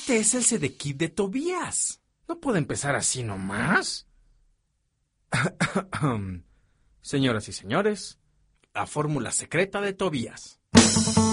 Este es el Sedekit de Tobías. ¿No puede empezar así nomás? Señoras y señores, la fórmula secreta de Tobías.